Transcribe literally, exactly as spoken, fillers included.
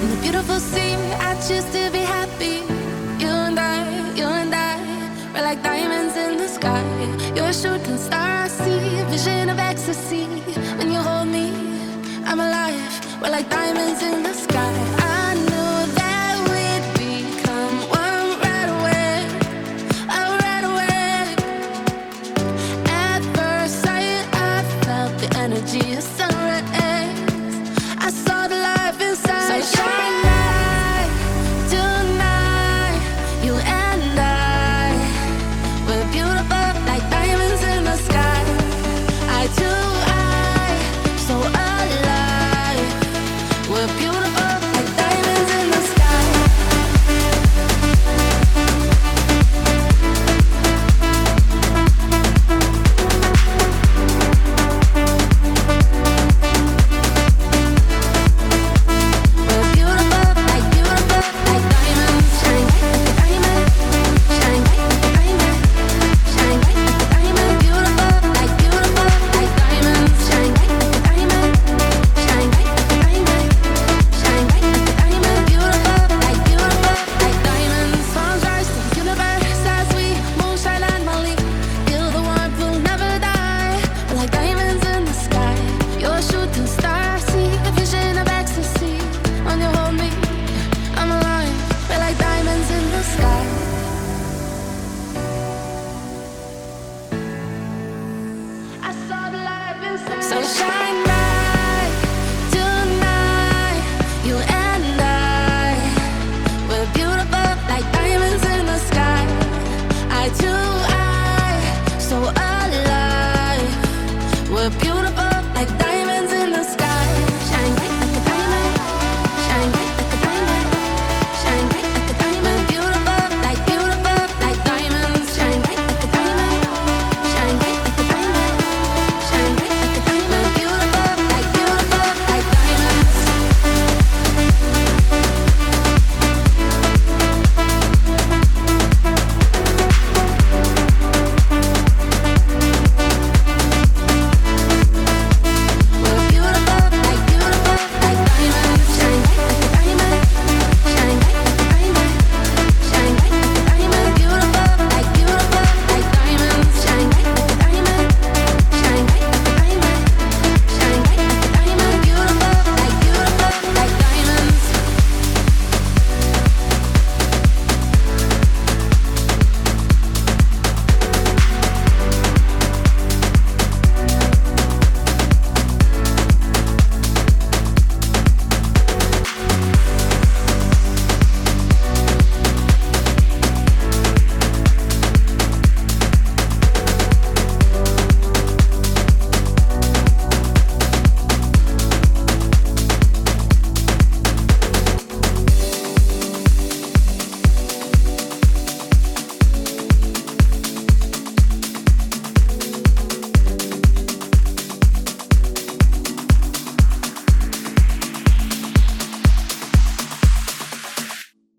In the beautiful sea, I choose to be happy. You and I, you and I, we're like diamonds in the sky. You're a shooting star, I see a vision of ecstasy. When you hold me, I'm alive. We're like diamonds in the sky.